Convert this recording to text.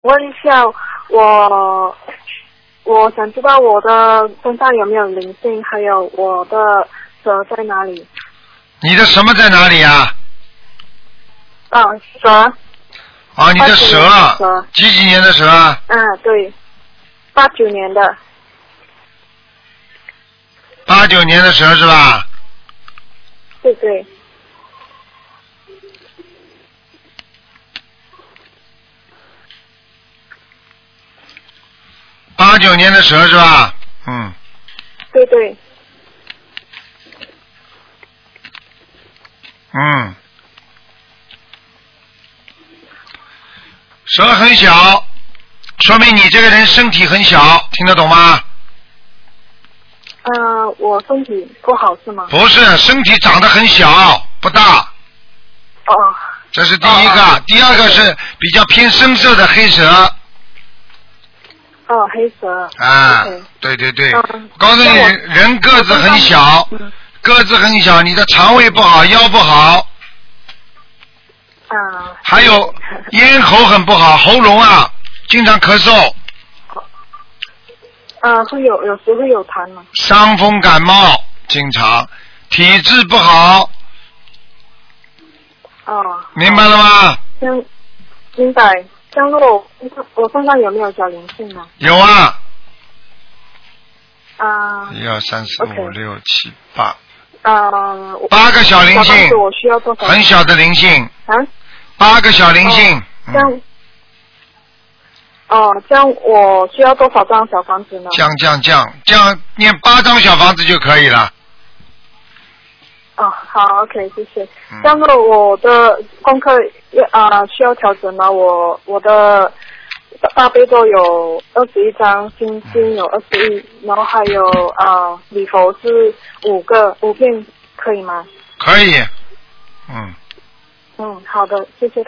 问一下，我想知道我的身上有没有灵性，还有我的蛇在哪里？ 你的什么在哪里啊？ 蛇。 啊，你的蛇，几年的蛇？ 对，89年的。 89年的蛇是吧？ 对对。 89年的蛇是吧？嗯。 对对。 嗯。蛇很小，说明你这个人身体很小，听得懂吗？ 我身体不好是吗？ 不是，身体长得很小，不大。 哦。 这是第一个，第二个是比较偏深色的黑蛇。 黑蛇。 啊，对对对，告诉你，人个子很小，个子很小，你的肠胃不好，腰不好。还有咽喉很不好，喉咙啊，经常咳嗽。 会有时会有痰嘛。 伤风感冒，经常，体质不好。明白了吗？ 明白。像我身上有没有小灵性呢？ 有啊。1、2、3、4、5、6、7、8。8个小灵性。 我需要多少？ 很小的灵性。8个小灵性。 这样我需要多少张小房子呢？ 这样念8张小房子就可以了。 好 ，OK， 谢谢。这样子我的功课需要调整吗？我的大悲咒有21张，心经有21，然后还有礼佛是5片，可以吗？ 可以。 好的，谢谢